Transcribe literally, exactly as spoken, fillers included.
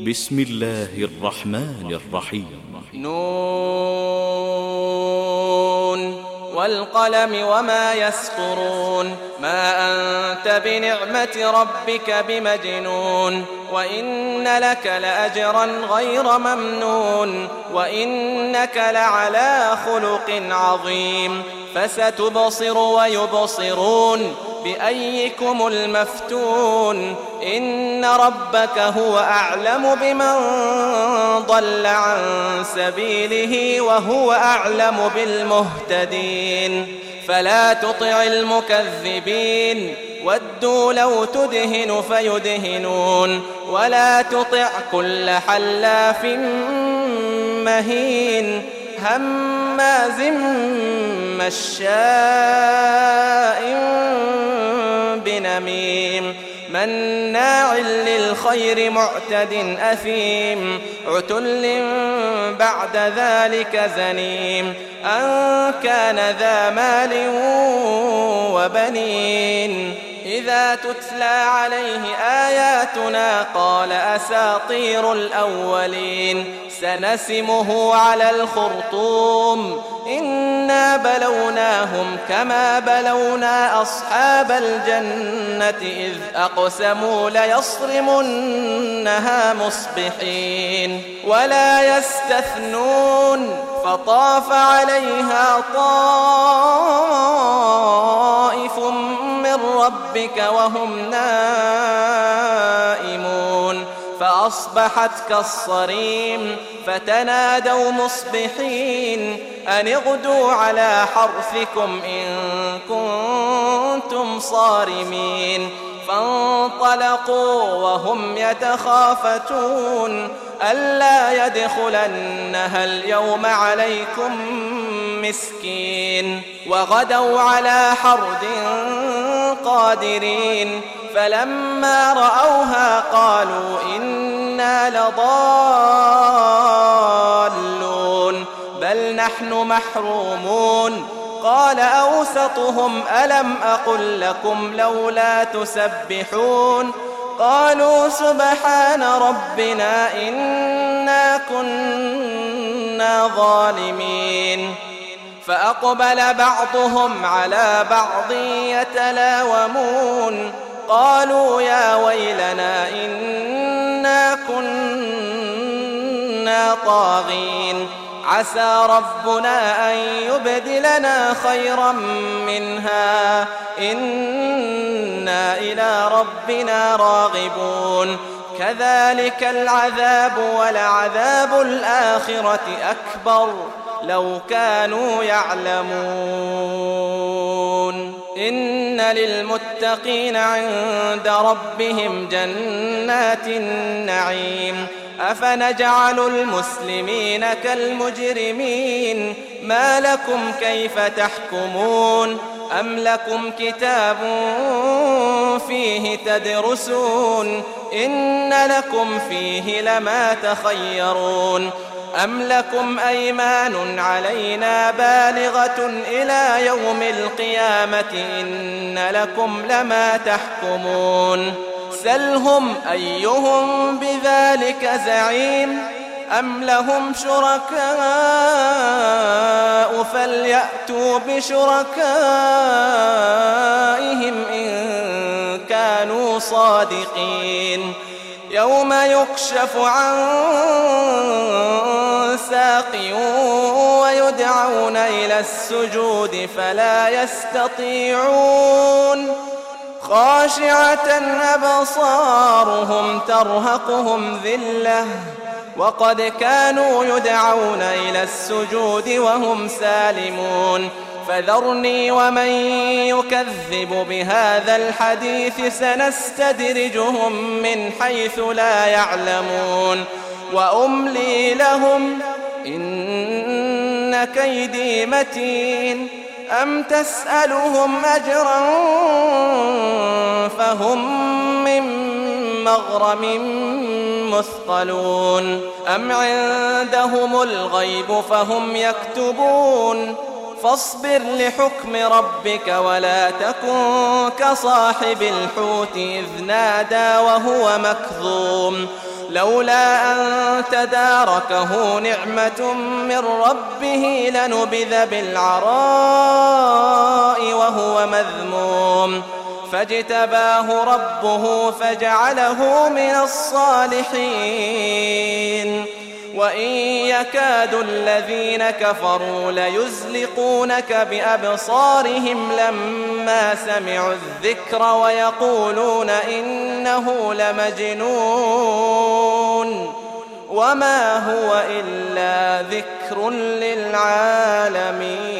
بسم الله الرحمن الرحيم. نون والقلم وما يسطرون ما أنت بنعمة ربك بمجنون وإن لك لأجرا غير ممنون وإنك لعلى خلق عظيم فستبصر ويبصرون بأيكم المفتون إن ربك هو أعلم بمن ضل عن سبيله وهو أعلم بالمهتدين فلا تطع المكذبين ودوا لو تدهن فيدهنون ولا تطع كل حلاف مهين هماز مشاء بنميم مناع للخير معتد أثيم عتل بعد ذلك زنيم أن كان ذا مال وبنين إذا تتلى عليه آياتنا قال أساطير الأولين سنسمه على الخرطوم إنا بلوناهم كما بلونا أصحاب الجنة إذ أقسموا ليصرمنها مصبحين ولا يستثنون فطاف عليها طائف من ربك وهم نائمون فأصبحت كالصريم فتنادوا مصبحين أن اغدوا على حرثكم إن كنتم صارمين فانطلقوا وهم يتخافتون ألا يدخلنها اليوم عليكم مسكين وغدوا على حرد قادرين فلما رأوها قالوا إنا لضالون بل نحن محرومون قال أوسطهم ألم أقل لكم لولا تسبحون قالوا سبحان ربنا إنا كنا ظالمين فأقبل بعضهم على بعض يتلاومون قالوا يا ويلنا إنا كنا طاغين عسى ربنا أن يبدلنا خيرا منها إنا إلى ربنا راغبون كذلك العذاب ولعذاب الآخرة أكبر لو كانوا يعلمون إن للمتقين عند ربهم جنات النعيم أفنجعل المسلمين كالمجرمين ما لكم كيف تحكمون أم لكم كتاب فيه تدرسون إن لكم فيه لما تخيرون أم لكم أيمان علينا بالغة إلى يوم القيامة إن لكم لما تحكمون سلهم أيهم بذلك زعيم أم لهم شركاء فليأتوا بشركائهم إن كانوا صادقين يوم يكشف عن ساق ويدعون إلى السجود فلا يستطيعون خاشعة أبصارهم ترهقهم ذلة وقد كانوا يدعون إلى السجود وهم سالمون فذرني ومن يكذب بهذا الحديث سنستدرجهم من حيث لا يعلمون وأملي لهم إن كيدي متين أم تسألهم أجرا فهم من مغرم مثقلون أم عندهم الغيب فهم يكتبون فاصبر لحكم ربك ولا تكن كصاحب الحوت إذ نادى وهو مكظوم لولا أن تداركه نعمة من ربه لنبذ بالعراء وهو مذموم فاجتباه ربه فجعله من الصالحين وإن يكاد الذين كفروا ليزلقونك بأبصارهم لما سمعوا الذكر ويقولون إنه لمجنون وما هو إلا ذكر للعالمين.